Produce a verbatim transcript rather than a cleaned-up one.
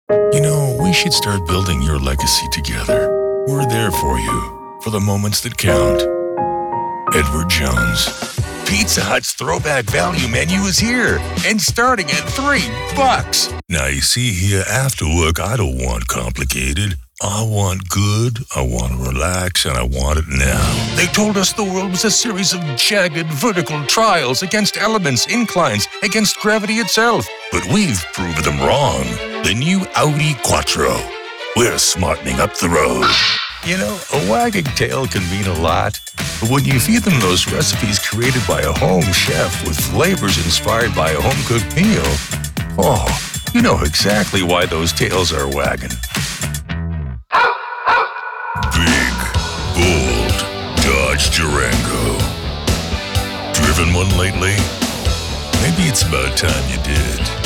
You know, we should start building your legacy together. We're there for you, for the moments that count. Edward Jones. Pizza Hut's throwback value menu is here and starting at three bucks. Now, you see here, after work, I don't want complicated. I want good, I want to relax, and I want it now. They told us the world was a series of jagged vertical trials against elements, inclines, against gravity itself. But we've proven them wrong. The new Audi Quattro. We're smartening up the road. You know, a wagging tail can mean a lot, but when you feed them those recipes created by a home chef with flavors inspired by a home-cooked meal, oh, you know exactly why those tails are wagging. Big, bold Dodge Durango. Driven one lately? Maybe it's about time you did.